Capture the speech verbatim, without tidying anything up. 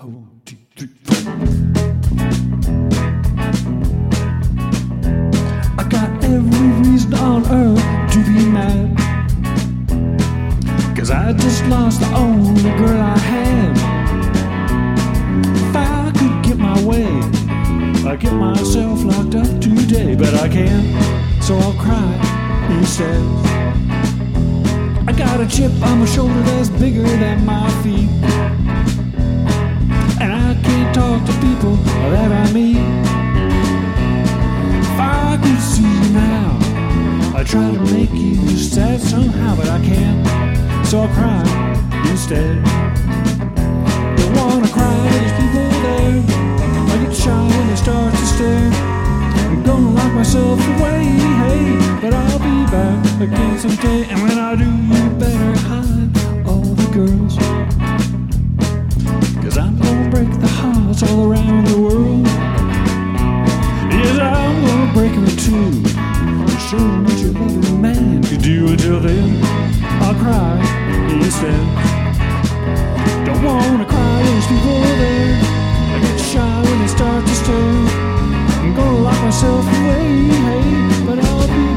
One, two, three, four. I got every reason on earth to be mad, 'cause I just lost the only girl I had. If I could get my way, I'd get myself locked up today, but I can't, so I'll cry instead. I got a chip on my shoulder that's bigger than my feet, and I can't talk to people that I meet. If I could see you now, I'd try to make you sad somehow, but I can't, so I'll cry instead. Don't wanna cry, there's people there. I get shy when they start to stare. I'm gonna lock myself away, hey, but I'll be back again someday. And when I do, you better hide all the girls, 'cause I'm gonna break the hearts all around the world. Yes, I'm gonna break them too, show them what your loving man could do. Until then, I'll cry instead. Don't wanna cry, there's people there. I get shy when they start to stare. I'm gonna lock myself away, hey, but I'll be